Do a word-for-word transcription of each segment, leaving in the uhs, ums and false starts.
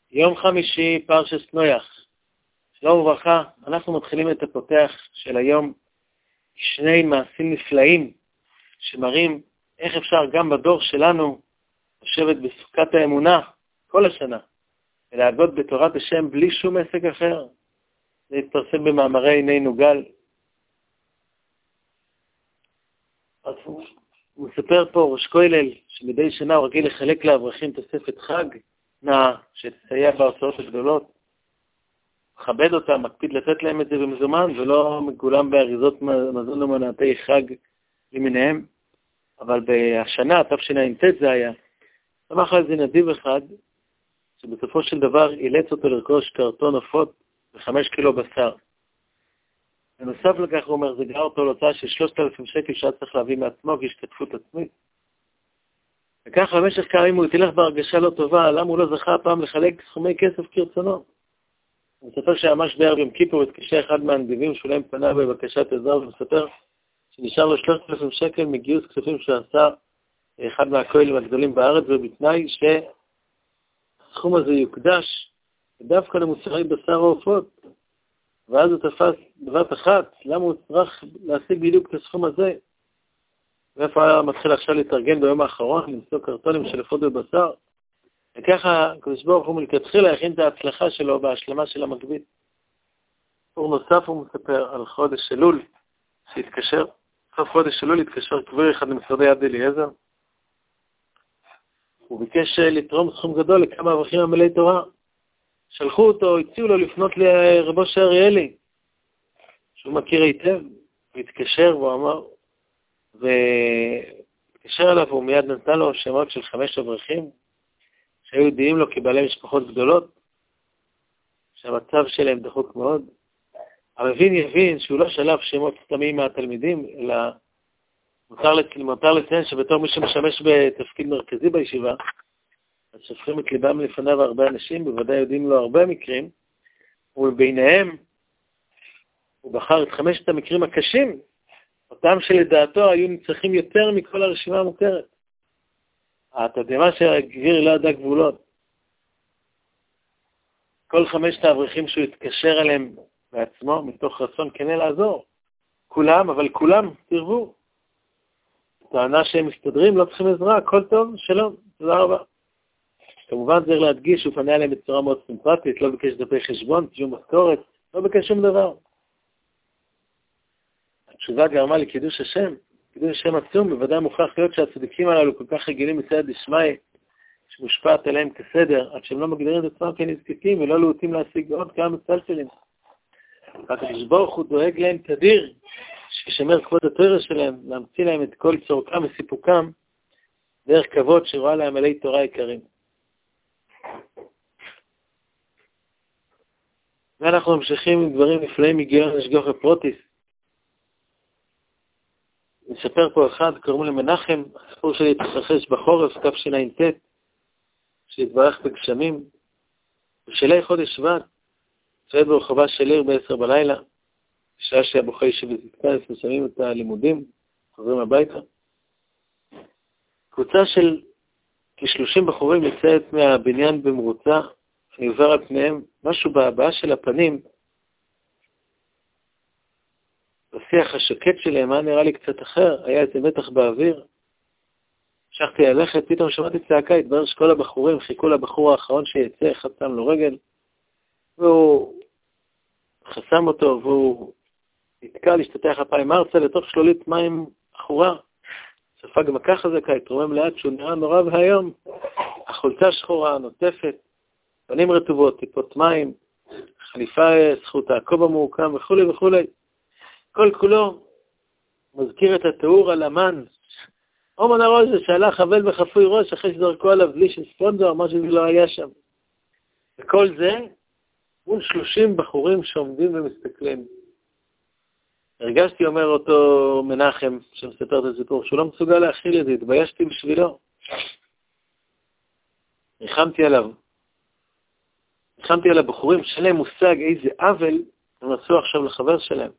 יום חמישי, פרשת נויח. שלום וברכה, אנחנו מתחילים את הפותח של היום, שני מעשים נפלאים שמראים איך אפשר גם בדור שלנו לשבת בסוכת האמונה כל השנה, ולהגות בתורת השם בלי שום עסק אחר. זה יתפרסם במאמרי עיני נוגל. אז הוא מספר פה ראש כולל שמדי שנה הוא רגיל לחלק לאברכים תוספת חג נאה שתסייע בהוצאות הגדולות. מכבד אותם, מקפיד לתת להם את זה במזומן ולא מגולם באריזות מזון ומנעתי חג למיניהם. אבל בשנה, תשע"ט זה היה, שמח על זה נדיב אחד שבסופו של דבר אילץ אותו לרכוש קרטון עופות וחמש קילו בשר. בנוסף לכך הוא אומר, זה גרר אותו להוצאה של שלושת אלפים שקל שהיה צריך להביא מעצמו כהשתתפות עצמית. וכך במשך כמה ימים הוא התהלך בהרגשה לא טובה, למה הוא לא זכה הפעם לחלק סכומי כסף כרצונו. הוא מספר שממש בערב יום כיפור התקשר אחד מהנדיבים שאולי פנה בבקשת עזרה, ומספר שנשאר לו שלושת אלפים שקל מגיוס כספים שעשה אחד מהכוללים הגדולים בארץ, ובתנאי שהסכום הזה יוקדש דווקא למוצרי בשר העופות. ואז הוא תפס בבת אחת, למה הוא צריך להשיג בדיוק את הסכום הזה? ואיפה היה מתחיל עכשיו להתארגן ביום האחרון, למצוא קרטונים של עופות ובשר? וככה, הקדוש ברוך הוא מלכתחילה הכין את ההצלחה שלו בהשלמה של המקביל. אור נוסף הוא מספר על חודש אלול, שהתקשר, סוף חודש אלול התקשר קביר אחד למשרדי יד אליעזר. הוא ביקש לתרום סכום גדול לכמה אברכים המלאי תורה. שלחו אותו, הציעו לו לפנות לרבו שאריאלי, שהוא מכיר היטב, הוא התקשר והוא אמר, והתקשר אליו והוא מיד נתן לו שמות של חמש אברכים, שהיו ידועים לו כבעלי משפחות גדולות, שהמצב שלהם דחוק מאוד. המבין יבין שהוא לא שלף שמות סתמים מהתלמידים, אלא מותר, מותר לציין שבתור מי שמשמש בתפקיד מרכזי בישיבה, אז שופכים את ליבם לפניו הרבה אנשים, בוודאי יודעים לו הרבה מקרים, וביניהם הוא בחר את חמשת המקרים הקשים, אותם שלדעתו היו נצרכים יותר מכל הרשימה המוכרת. התדהמה שהגביר לא ידע גבולות. כל חמשת האברכים שהוא התקשר אליהם בעצמו, מתוך רצון כנה לעזור. כולם, אבל כולם תרבו. טענה שהם מסתדרים, לא צריכים עזרה, הכל טוב, שלום, תודה רבה. כמובן צריך להדגיש, הוא פנה אליהם בצורה מאוד סימפטית, לא ביקש דפי חשבון, שום משכורת, לא ביקש שום דבר. התשובה גרמה לקידוש השם, קידוש השם עצום, בוודאי מוכרח להיות שהצדיקים הללו כל כך רגילים מצד דשמיא, שמושפעת עליהם כסדר, עד שהם לא מגדירים את עצמם כנזקקים, ולא להוטים להשיג עוד כמה מצלצלים. הקדוש ברוך הוא דואג להם תדיר, שישמר כבוד התורה שלהם, להמציא להם את כל צורכם וסיפוקם, דרך כבוד שרואה להם מלאי תורה יקרים. ואנחנו ממשיכים עם דברים נפלאים מגיון השגוח ופרוטיס. נספר פה אחד, קוראים למנחם, הסיפור שלי התרחש בחורף, תשע"ט, שהתברך בגשמים. בשלהי חודש שבט, צועד ברחובה של עיר בעשר בלילה, בשעה שהבוחרי ישיבת זקנה מסיימים את הלימודים, חוזרים הביתה. קבוצה של כשלושים בחורים יוצאת מהבניין במרוצה, אני עובר על פניהם, משהו בהבעה של הפנים, בשיח השקט שלהם, היה נראה לי קצת אחר, היה איזה מתח באוויר. המשכתי ללכת, פתאום שמעתי צעקה, התברר שכל הבחורים חיכו לבחור האחרון שיצא, אחד שם לו רגל, והוא חסם אותו, והוא נתקע להשתתח הפעם ארצה לתוך שלולית מים אחורה. ספג מכה חזקה, התרומם לאט שהוא נראה נורא והיום. החולצה שחורה, נוטפת, פנים רטובות, טיפות מים, חליפה זכותה, כובע מעוקם וכו' וכו'. כל כולו מזכיר את התיאור על המן. אומן הראש זה שהלך חבל וחפוי ראש אחרי שזרקו עליו בלי של ספונדר, מה שזה לא היה שם. וכל זה מול שלושים בחורים שעומדים ומסתכלים. הרגשתי, אומר אותו מנחם, שמספר את הסיפור, שהוא לא מסוגל להכיל את זה, התביישתי בשבילו. ריחמתי עליו. ריחמתי על הבחורים שלהם מושג איזה עוול הם עשו עכשיו לחבר שלהם.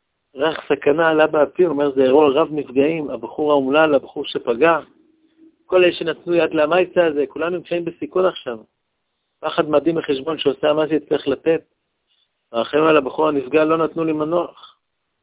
ריח סכנה עלה באפי, אומר זה אירוע רב נפגעים, הבחור האומלל, הבחור שפגע, כל אלה שנתנו יד למייצה הזה, כולם נמצאים בסיכון עכשיו. פחד מדהים מחשבון שעושה מה שצריך לתת. האחרים על הבחור הנפגע לא נתנו לי מנוח.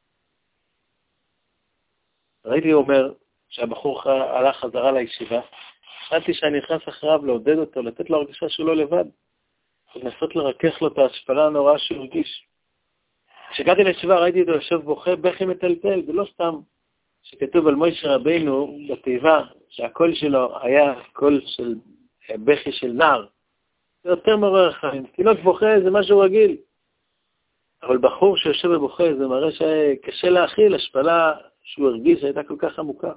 ראיתי, הוא אומר, שהבחור הלך חזרה לישיבה, חשבתי שאני נכנס אחריו לעודד אותו, לתת לו הרגישה שהוא לא לבד, לנסות לרכך לו את ההשפלה הנוראה שהוא הרגיש. כשהגעתי לישיבה ראיתי אותו יושב בוכה, בכי מטלטל, ולא סתם שכתוב על מוישה רבינו בתיבה, שהקול שלו היה קול של בכי של נער. זה יותר מעורר חיים. תינוק בוכה זה משהו רגיל. אבל בחור שיושב ובוכה זה מראה שקשה להכיל, השפלה שהוא הרגיש הייתה כל כך עמוקה.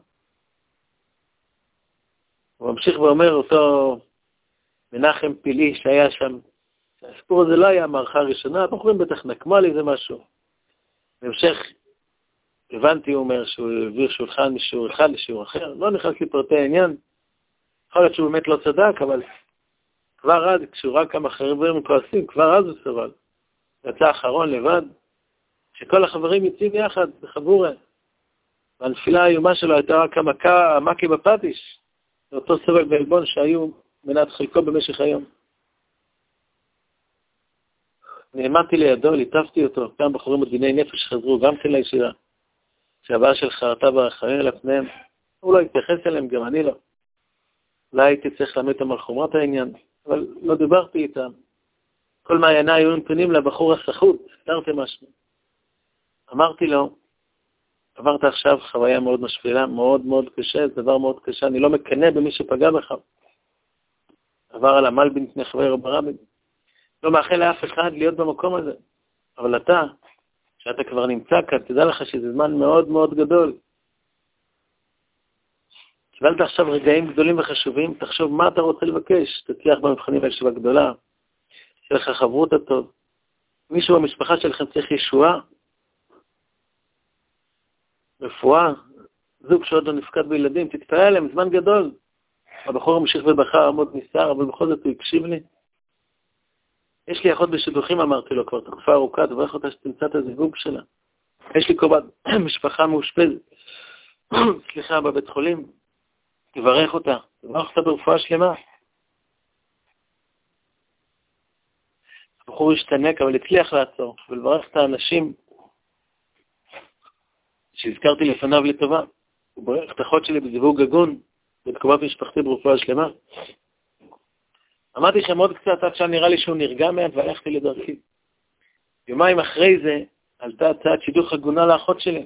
הוא ממשיך ואומר אותו מנחם פילי שהיה שם, הסיפור הזה לא היה מערכה ראשונה, הבחורים בטח נקמה לי זה משהו. בהמשך הבנתי, הוא אומר, שהוא העביר שולחן משיעור אחד לשיעור אחר, לא נכנס לפרטי העניין, יכול להיות שהוא באמת לא צדק, אבל כבר אז, כשהוא ראה כמה חברים כועסים, כבר אז הוא סבל. יצא האחרון לבד, שכל החברים יוצאים יחד בחבורה. והנפילה האיומה שלו הייתה רק המכה, המקי בפטיש, לאותו סבל ועלבון שהיו מנת חלקו במשך היום. נעמדתי לידו, ליטפתי אותו, כמה בחורים מדיני נפש חזרו, גם כן לישיבה. שהבאה של חרטה ברחמים אל הפניהם, הוא לא התייחס אליהם, גם אני לא. אולי הייתי צריך להעמיד אותם על חומרת העניין, אבל לא דיברתי איתם. כל מעייני היו נתונים לבחור הסחוט, סתרתי משהו. אמרתי לו, עברת עכשיו חוויה מאוד משפילה, מאוד מאוד קשה, זה דבר מאוד קשה, אני לא מקנה במי שפגע בך. עבר על עמל בנתני חבר ברבין. לא מאחל לאף אחד להיות במקום הזה. אבל אתה, שאתה כבר נמצא כאן, תדע לך שזה זמן מאוד מאוד גדול. קיבלת עכשיו רגעים גדולים וחשובים, תחשוב מה אתה רוצה לבקש, תצליח במבחנים בישיבה גדולה, שיהיה לך חברות הטוב. מישהו במשפחה שלכם צריך ישועה, רפואה, זוג שעוד לא נפקד בילדים, תתפעל להם, זמן גדול. הבחור המשיך ובחר עמוד ניסר, אבל בכל זאת הוא הקשיב לי. יש לי אחות בשידוכים, אמרתי לו, כבר תקופה ארוכה, תברך אותה שתמצא את הזיווג שלה. יש לי קרובת משפחה מאושפזת, סליחה, בבית חולים, תברך אותה, תברך אותה ברפואה שלמה. הבחור השתנק, אבל הצליח לעצור, ולברך את האנשים שהזכרתי לפניו לטובה. הוא ברך את אחות שלי בזיווג הגון, בתקומת משפחתי ברפואה שלמה. אמרתי לכם עוד קצת, עד שנראה לי שהוא נרגע מעט, והלכתי לדרכי. יומיים אחרי זה, עלתה הצעת שידוך הגונה לאחות שלי.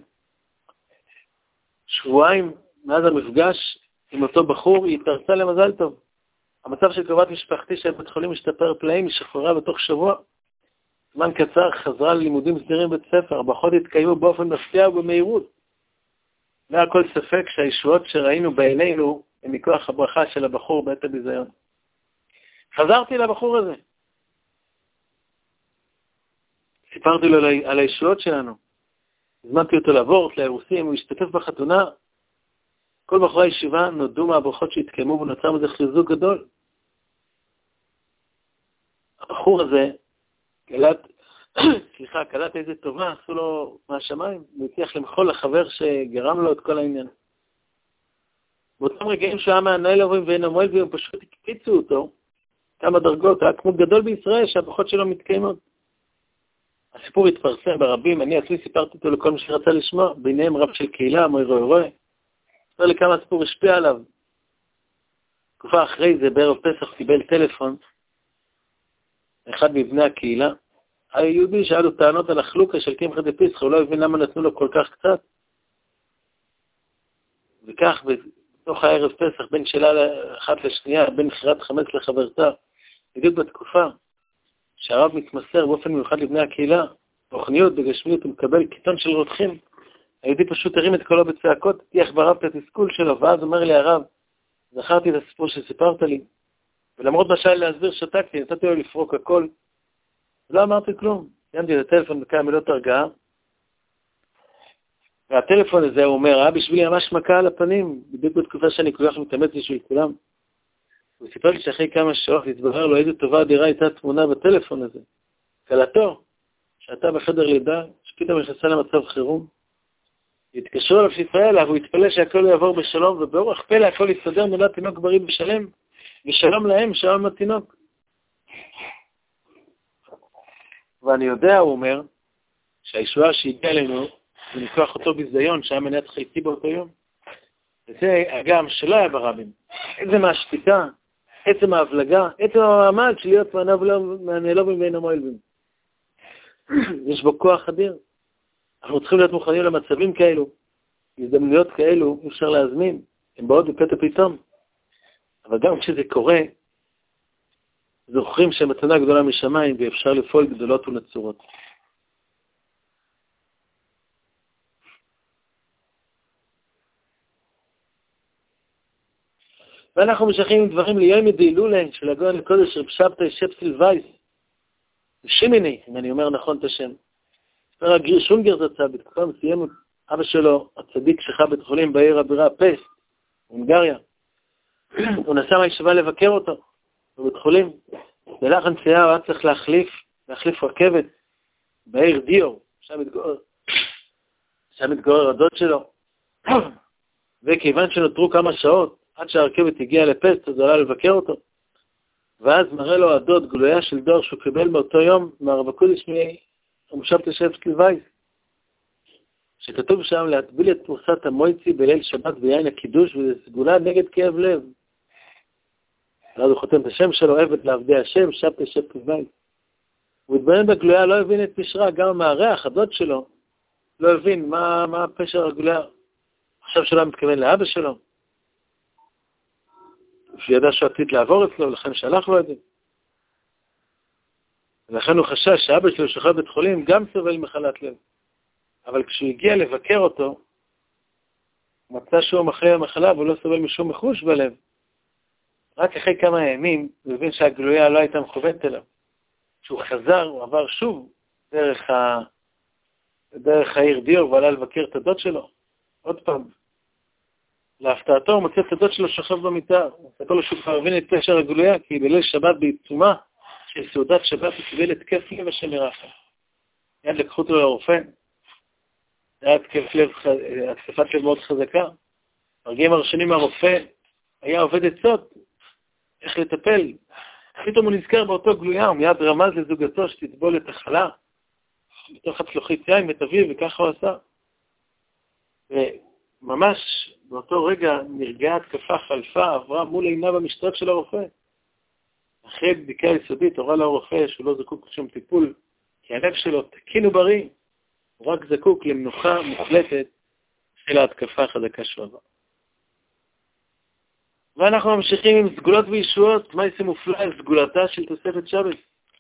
שבועיים מאז המפגש עם אותו בחור, היא התפרצה למזל טוב. המצב של קרובת משפחתי של בית חולים משתפר פלאים, היא שחררה בתוך שבוע. זמן קצר חזרה ללימודים סדירים בית ספר, הברכות התקיימו באופן מפתיע ובמהירות. לא היה כל ספק שהישועות שראינו בעינינו הם מכוח הברכה של הבחור בעת הביזיון. חזרתי לבחור הזה. סיפרתי לו על הישועות שלנו. הזמנתי אותו לעבור לאירוסים, הוא השתתף בחתונה. כל בחורי הישיבה נודעו מהברכות שהתקיימו ונוצר מזה חיזוק גדול. הבחור הזה קלט, סליחה, קלט איזה טובה, עשו לו מהשמיים, הוא הצליח למחול לחבר שגרם לו את כל העניין. באותם רגעים שהוא היה מהנהל עוברים ואין המועל, והם פשוט הקפיצו אותו, כמה דרגות, היה כמו גדול בישראל שהברכות שלו מתקיימות. הסיפור התפרסם ברבים, אני עצמי סיפרתי אותו לכל מי שרצה לשמוע, ביניהם רב של קהילה, מוי רוי רוי. ספר לי כמה הסיפור השפיע עליו. תקופה אחרי זה, בערב פסח קיבל טלפון, אחד מבני הקהילה, היה יהודי שהיה לו טענות על החלוקה של קמחא דפסחא, הוא לא הבין למה נתנו לו כל כך קצת. וכך, בתוך הערב פסח, בין שאלה אחת לשנייה, בין בחירת חמץ לחברתה, בדיוק בתקופה שהרב מתמסר באופן מיוחד לבני הקהילה, תוכניות בגשמיות, הוא מקבל קיתון של רותחים, היהודי פשוט הרים את קולו בצעקות, תיח ברב את התסכול שלו, ואז אומר לי הרב, זכרתי את הסיפור שסיפרת לי, ולמרות מה שהיה להסביר שתקתי, נתתי לו לפרוק הכל, לא אמרתי כלום, סיימתי את הטלפון בכמה מילות הרגעה, והטלפון הזה, הוא אומר, היה בשבילי ממש מכה על הפנים, בדיוק בתקופה שאני כל כך מתאמץ בשביל כולם. הוא סיפר לי שאחרי כמה שעות התברר לו איזו טובה אדירה הייתה תמונה בטלפון הזה. קלטו, שאתה בחדר לידה, שפתאום נכנסה למצב חירום, יתקשרו אליו שישראל, והוא יתפלא שהכל יעבור בשלום, ובאורח פלא הכל יסתדר, נולד תינוק בריא בשלם, ושלום להם, שלום לתינוק. ואני יודע, הוא אומר, שהישועה שהגיעה אלינו, זה ניקוח אותו בזיון, שהיה מניעת חלקי באותו יום. וזה אגם שלא היה ברבים. איזה מהשתיקה, עצם ההבלגה, עצם המעמד של להיות מהנעלובים ואין המועלבים. יש בו כוח אדיר. אנחנו צריכים להיות מוכנים למצבים כאלו, הזדמנויות כאלו, אפשר להזמין, הם באות בפתע פתאום. אבל גם כשזה קורה, זוכרים שהמתנה גדולה משמיים ואפשר לפעול גדולות ונצורות. ואנחנו משכים עם דברים ליום דהילולה של הגאון הקודש רב שבתאי שפסיל וייס, שימיני, אם אני אומר נכון את השם. ספר הגריר שונגר זצה, בתקופה מסוימת, אבא שלו, הצדיק שחי בית חולים בעיר הבירה פסט, הונגריה. הוא נסע מהישיבה לבקר אותו בבית חולים. בלח הנסיעה הוא היה צריך להחליף, להחליף רכבת בעיר דיור, שם מתגורר, שם מתגורר הדוד שלו. וכיוון שנותרו כמה שעות, עד שהרכבת הגיעה לפסט, אז הוא עלה לבקר אותו. ואז מראה לו הדוד גלויה של דור שהוא קיבל מאותו יום מהרב הקודש משבתאי שפסיל וייס, שכתוב שם להטביל את פרוסת המויצי בליל שבת ביין הקידוש, וזה סגולה נגד כאב לב. ואז הוא חותם את השם שלו, עבד לעבדי השם, שבתאי שפסיל וייס. הוא התבונן בגלויה, לא הבין את פשרה, גם המארח, הדוד שלו, לא הבין מה, מה פשר הגלויה. עכשיו שלא מתכוון לאבא שלו. שידע שהוא עתיד לעבור אצלו, לכן שלח לו את זה. ולכן הוא חשש שאבא שלו שוכב בית חולים גם סובל מחלת לב. אבל כשהוא הגיע לבקר אותו, הוא מצא שהוא מחלה המחלה והוא לא סובל משום מחוש בלב. רק אחרי כמה ימים הוא הבין שהגלויה לא הייתה מכוונת אליו. כשהוא חזר, הוא עבר שוב דרך, ה... דרך העיר דיור ועלה לבקר את הדוד שלו. עוד פעם. להפתעתו הוא מוצא את הדוד שלו שוכב במיטה. הוא מסתכל לו שהוא כבר הבין את פשר הגלויה, כי בליל שבת בעיצומה של סעודת שבת הוא קיבל התקף לב השם ירחם. יד לקחו אותו לרופא. זה היה התקף לב, התקפת לב מאוד חזקה. ברגעים הראשונים הרופא היה עובד עצות איך לטפל. פתאום הוא נזכר באותו גלויה, הוא מיד רמז לזוגתו שתטבול את החלה בתוך הצלוחית יין ותביא, וככה הוא עשה. וממש באותו רגע נרגעה התקפה, חלפה, עברה מול עיניו המשטרת של הרופא. אחרי בדיקה יסודית הורה לרופא שהוא לא זקוק לשום טיפול, כי הלב שלו תקין ובריא, הוא רק זקוק למנוחה מוחלטת של ההתקפה החזקה שהוא עבר. ואנחנו ממשיכים עם סגולות וישועות, מה יעשה מופלא על סגולתה של תוספת שבס.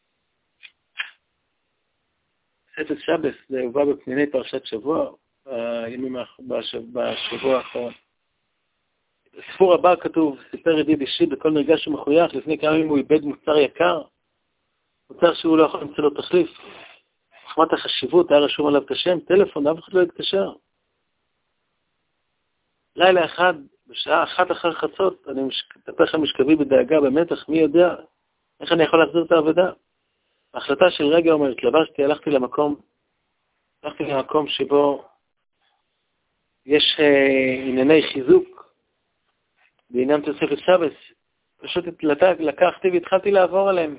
תוספת שבס זה הובא בפניני פרשת שבוע, בימים בשבוע האחרון. בספור הבא כתוב, סיפר ידיד אישי בכל נרגע שהוא מחוייך, לפני כמה ימים הוא איבד מוצר יקר, מוצר שהוא לא יכול למצוא לו תחליף. מחמת החשיבות, היה רשום עליו את השם, טלפון, אף אחד לא יתקשר. לילה אחד, בשעה אחת אחר חצות, אני מטפח המשכבי בדאגה, במתח, מי יודע איך אני יכול להחזיר את העבודה. ההחלטה של רגע אומרת, לבשתי, הלכתי למקום, הלכתי למקום שבו יש אה, ענייני חיזוק, בעניין תוספת שבס, פשוט לקחתי והתחלתי לעבור עליהם.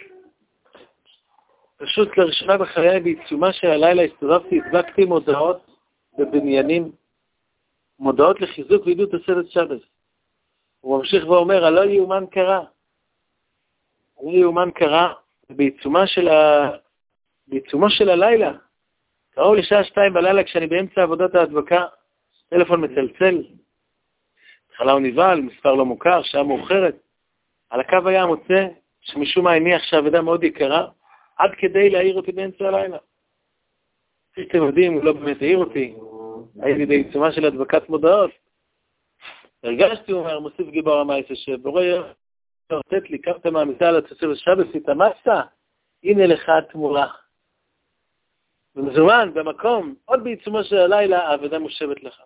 פשוט לראשונה בחיי בעיצומה של הלילה הסתובבתי, הדבקתי מודעות בבניינים, מודעות לחיזוק ועידוד תוספת שבס. הוא ממשיך ואומר, הלא יאומן קרה. הלא יאומן קרה, בעיצומה של, ה... בעיצומה של הלילה. קראו לשעה שתיים בלילה כשאני באמצע עבודת ההדבקה, טלפון מצלצל. התחלה הוא נבהל, מספר לא מוכר, שעה מאוחרת. על הקו היה מוצא שמשום מה הניח שהעבודה מאוד יקרה, עד כדי להעיר אותי באמצע הלילה. כפי שאתם יודעים, הוא לא באמת העיר אותי. היה לי בעיצומה של הדבקת מודעות. הרגשתי, הוא אומר, מוסיף גיבור המייסה, שבורא יורתת לי, קמת מהמיטה על התוספת שבס, התאמצת, הנה לך התמורה. במזומן, במקום, עוד בעיצומה של הלילה, העבודה מושבת לך.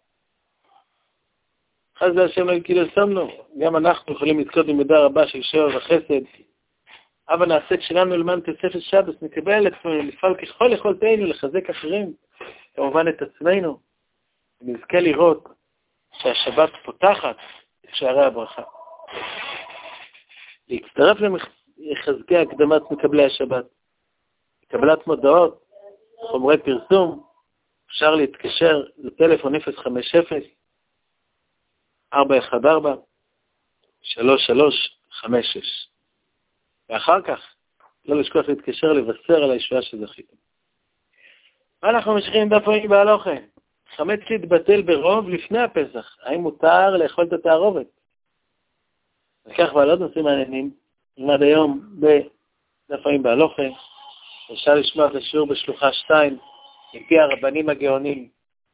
חס והשם לא יקל שמנו, גם אנחנו יכולים לזכות במידה רבה של שבר וחסד. אבל נעשה את שלנו למען תוספת שבס, נקבל את עצמנו, לפעול ככל יכולתנו, לחזק אחרים, כמובן את עצמנו. נזכה לראות שהשבת פותחת את שערי הברכה. להצטרף לחזקי הקדמת מקבלי השבת. קבלת מודעות, חומרי פרסום, אפשר להתקשר לטלפון אפס חמש אפס ארבע אחת ארבע שלוש שלוש חמש שש. ואחר כך, לא לשכוח להתקשר לבשר על הישועה שזכיתם. אנחנו ממשיכים דף יומי בהלכה. חמץ להתבטל ברוב לפני הפסח. האם מותר לאכול את התערובת? וכך ועל עוד נושאים מעניינים, נלמד היום בדף יומי בהלכה. אפשר לשמוע את השיעור בשלוחה שתיים, מפי הרבנים הגאונים,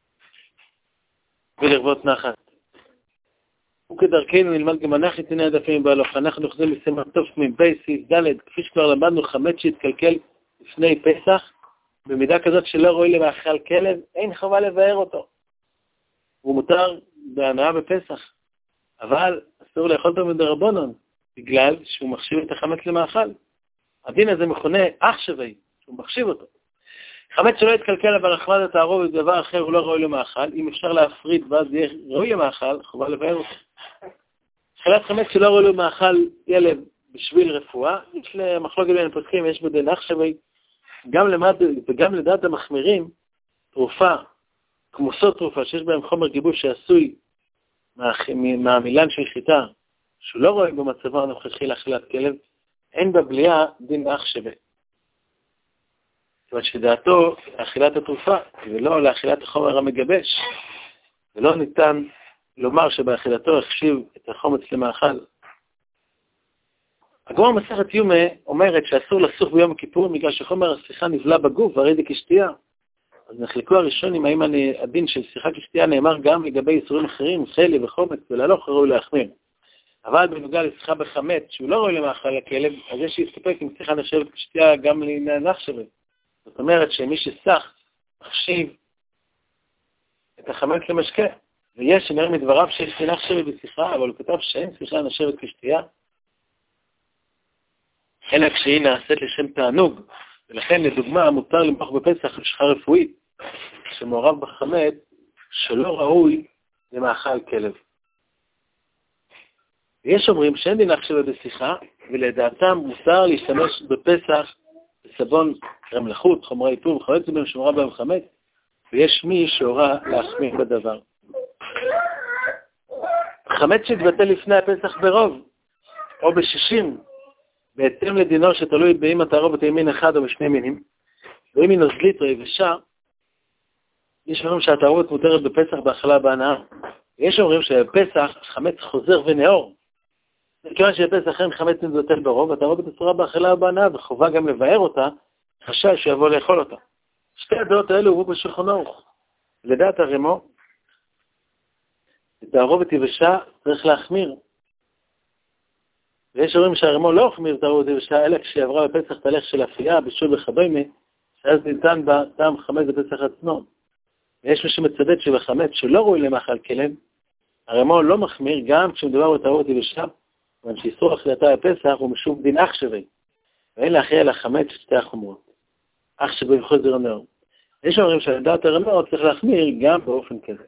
ולרבות נחת. וכדרכנו נלמד גם אנחנו את עיני הדפים בהלכה. אנחנו חוזרים לסימן טוב מפי סעיף ד', כפי שכבר למדנו, חמץ שהתקלקל לפני פסח, במידה כזאת שלא רואה למאכל כלב, אין חובה לבאר אותו. הוא מותר בהנאה בפסח, אבל אסור לאכול אותו מדרבנן, בגלל שהוא מחשיב את החמץ למאכל. הדין הזה מכונה אח שווה, שהוא מחשיב אותו. חמץ שלא יתקלקל אבל החמד התערובת דבר אחר הוא לא ראוי למאכל, אם אפשר להפריד ואז יהיה ראוי למאכל, חובה לבאר אותו. אכילת חמץ שלא ראוי למאכל ילד בשביל רפואה, יש למחלוקת בין הפוסקים, יש בדין אח שווה, גם למד, וגם לדעת המחמירים, תרופה, כמוסות תרופה, שיש בהם חומר גיבוש שעשוי מה, מהמילן של חיטה, שהוא לא רואה במצבו הנוכחי לאכילת כלב, אין בבליעה דין אח שווה. זאת אומרת שדעתו לאכילת התרופה, ולא לאכילת החומר המגבש, ולא ניתן לומר שבאכילתו החשיב את החומץ למאכל. הגמרא מסכת יומא אומרת שאסור לסוך ביום הכיפורים בגלל שחומר השיחה נבלע בגוף והרי זה כשתייה. אז נחלקו הראשונים האם הדין של שיחה כשתייה נאמר גם לגבי איסורים אחרים, חלי וחומץ, ולהלוך ראוי להחמיר. אבל בנוגע לשיחה בחמץ שהוא לא ראוי למאכל הכלב, אז יש להסתפק עם שיחה נחשבת כשתייה גם לעניין אח שווה. זאת אומרת שמי שסח מחשיב את החמץ למשקה. ויש שנראה מדבריו שיש אח שווה בשיחה, אבל הוא כתב שאין שיחה נחשבת כשתייה. אלא כשהיא נעשית לשם תענוג, ולכן לדוגמה מותר למחוח בפסח לשכה רפואית, שמעורב בחמץ שלא ראוי למאכל כלב. ויש אומרים שאין דין אח שווה בשיחה, ולדעתם מותר להשתמש בפסח בסבון רמלחות, חומרי איפור וחמץ בהם שמעורב בהם חמץ, ויש מי שהורה להחמיר בדבר. חמץ שהתבטל לפני הפסח ברוב, או בשישים, בהתאם לדינו שתלוי באם התערובת היא מין אחד או בשני מינים, ואם היא נוזלית או יבשה, יש אומרים שהתערובת מותרת בפסח בהאכלה בהנאה. יש אומרים שבפסח חמץ חוזר ונאור. כיוון שבפסח אין חמץ מתבטל ברוב, התערובת אסורה בהאכלה בהנאה, וחובה גם לבאר אותה, חשש שיבוא לאכול אותה. שתי הדעות האלו הובאו בשולחן ערוך. לדעת הרמו, התערובת יבשה צריך להחמיר. ויש אומרים שהרמו לא החמיר תערובת יבשה, אלא כשהיא עברה בפסח תהליך של אפייה, בישול וכדומה, שאז ניתן בה טעם חמץ בפסח עצמו. ויש מי שמצדד שבחמץ שלא ראוי למאכל כלב, הרמו לא מחמיר גם כשמדובר בתערובת יבשה, אבל שאיסור אכילתה בפסח הוא משום דין אח שווה, ואין להכריע לחמץ שתי החומרות. אח שווה וחוזר הנאור. יש אומרים שלדעת הרמו צריך להחמיר גם באופן כזה.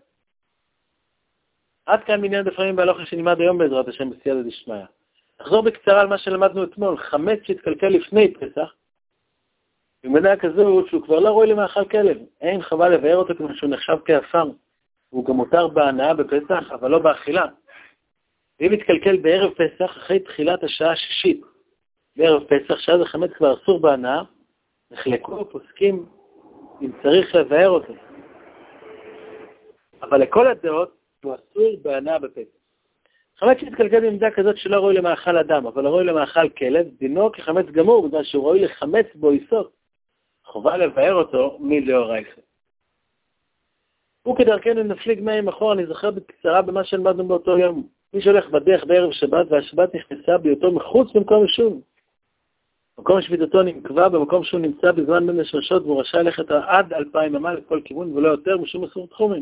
עד כאן בעניין דף יומי בהלכה שנלמד היום בעזרת השם בסייעתא דשמיא. נחזור בקצרה על מה שלמדנו אתמול, חמץ שהתקלקל לפני פסח, במדינה כזו שהוא כבר לא רואה למאכל כלב, אין חובה לבאר אותו כמו שהוא נחשב כאפר, והוא גם מותר בהנאה בפסח, אבל לא באכילה. ואם התקלקל בערב פסח, אחרי תחילת השעה השישית, בערב פסח, שאז החמץ כבר אסור בהנאה, נחלקו פוסקים אם צריך לבאר אותו. אבל לכל הדעות הוא אסור בהנאה בפסח. חמץ שהתקלקל במדינה כזאת שלא ראוי למאכל אדם, אבל לא ראוי למאכל כלב, דינו כחמץ גמור, בגלל שהוא ראוי לחמץ בו יסוד. חובה לבאר אותו מדאורייתא. וכדרכנו נפליג מים אחורה, אני זוכר בקצרה במה שלמדנו באותו יום. מי שהולך בדרך בערב שבת, והשבת נכנסה בהיותו מחוץ למקום יישוב. מקום שביתתו נקבע במקום שהוא נמצא בזמן בין השמשות, והוא רשאי ללכת עד אלפיים אמה לכל כיוון, ולא יותר משום אסור תחומים.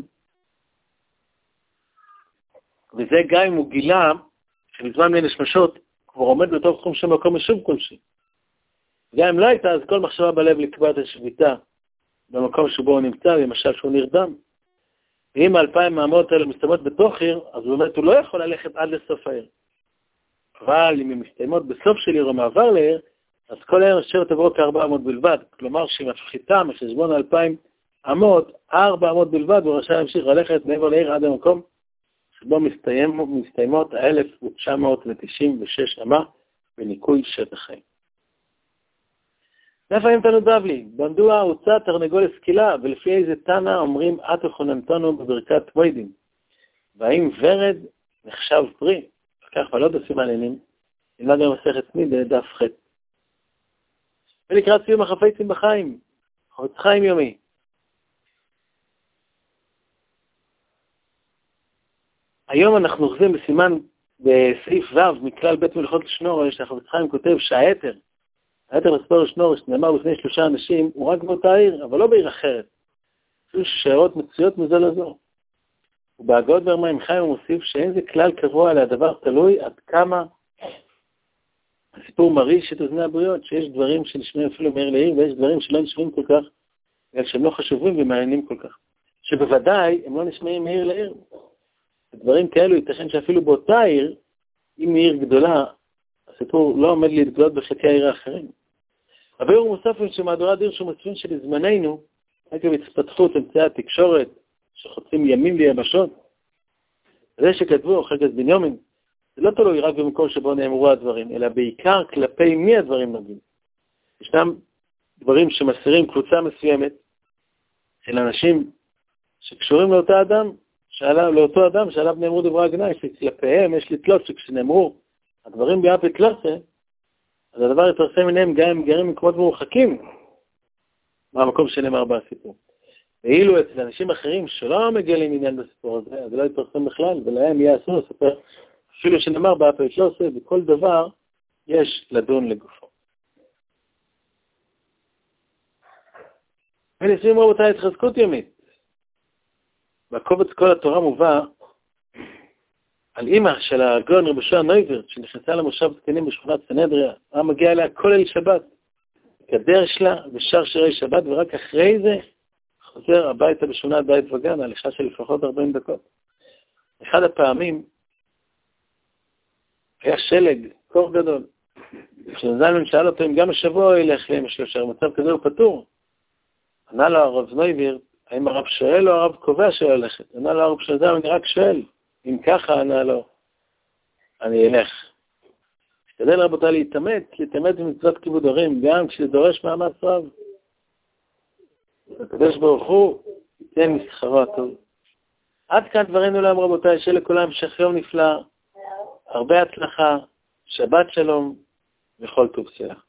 וזה גם אם הוא גילה שבזמן בין השמשות כבר עומד בתוך תחום של מקום יישוב כלשהו. גם אם לא הייתה, אז כל מחשבה בלב לקבוע את השביתה במקום שבו הוא נמצא, למשל שהוא נרדם. ואם האלפיים האמות האלה מסתיימות בתוך עיר, אז באמת הוא לא יכול ללכת עד לסוף העיר. אבל אם הן מסתיימות בסוף של עיר או מעבר לעיר, אז כל העיר אשר תבוא כארבע אמות בלבד. כלומר שהיא מפחיתה מחשבון אלפיים אמות, ארבע אמות בלבד, הוא רשאי להמשיך ללכת מעבר לעיר עד המקום, שבו מסתיים, מסתיימות ה-אלף תשע מאות תשעים ושש אמה בניקוי שטח חיים. לפעמים תנו בבלי, במדוע הוצא תרנגול לסקילה, ולפי איזה תנא אומרים את וחוננתנו בברכת מוידים. והאם ורד נחשב פרי? כך ולא דפים מעניינים, נלמד גם מסכת מידה דף ח'. ולקראת סיום החפצים בחיים, חפץ חיים יומי. היום אנחנו אוחזים בסימן בסעיף ו' מכלל בית מלאכות לשנור, שהחפץ חיים כותב שהיתר, היתר לספור לשנור שנאמר בפני שלושה אנשים, הוא רק באותה עיר, אבל לא בעיר אחרת. אפילו ששארות מצויות מזו לזו. ובהגות ברמיים חיים הוא מוסיף שאין זה כלל קבוע על הדבר תלוי עד כמה הסיפור מרעיש את אוזני הבריות, שיש דברים שנשמעים אפילו מעיר לעיר, ויש דברים שלא נשמעים כל כך, בגלל שהם לא חשובים ומעניינים כל כך. שבוודאי הם לא נשמעים מעיר לעיר. דברים כאלו ייתכן שאפילו באותה עיר, אם היא עיר גדולה, הסיפור לא עומד להתגלות בחלקי העיר האחרים. אבל הוא מוסף שמהדורת עיר שהוא מצפין שלזמננו, עקב התפתחות אמצעי התקשורת, שחוצים ימים ויבשות, זה שכתבו חלקת בנימין, זה לא תלוי רק במקום שבו נאמרו הדברים, אלא בעיקר כלפי מי הדברים נוגעים. ישנם דברים שמסירים קבוצה מסוימת של אנשים שקשורים לאותו אדם, שעליו, לאותו אדם שעליו נאמרו דברי הגנאי, שכלפיהם יש לתלות שכשנאמרו הדברים ביאפ לתלוסה, אז הדבר יתרסם מנהם גם אם גרים מקומות מרוחקים מהמקום שנאמר בסיפור. ואילו אצל אנשים אחרים שלא מגלים עניין בסיפור הזה, אז לא יתפרסם בכלל, ולהם יהיה אסור לספר, אפילו שנאמר באפל שלוש עשרה, בכל דבר יש לדון לגופו. ולסיום רבותיי, התחזקות יומית. בקובץ כל התורה מובא על אמא של הגאון רבי יהושע נויברט, שנכנסה למושב זקנים בשכונת סנהדריה, היה מגיע אליה כל אל שבת, גדר שלה ושר שירי שבת, ורק אחרי זה חוזר הביתה בשכונת בית וגן, הליכה של לפחות ארבעים דקות. אחד הפעמים היה שלג, קור גדול. כשנזלמן שאל אותו אם גם השבוע ילך להם שלושה, מצב כזה הוא פטור. ענה לו הרב נויברט, האם הרב שואל או הרב קובע שהולכת? ענה לו הרב שואל, אני רק שואל. אם ככה ענה לו, אני אלך. משתדל רבותיי להתאמץ, להתאמץ במצוות כיבוד הורים, גם כשזה דורש מאמץ רב. הקדוש ברוך הוא ייתן משכרו הטוב. עד כאן דברינו להם רבותיי, שלכולם המשך יום נפלא, הרבה הצלחה, שבת שלום וכל טוב סלח.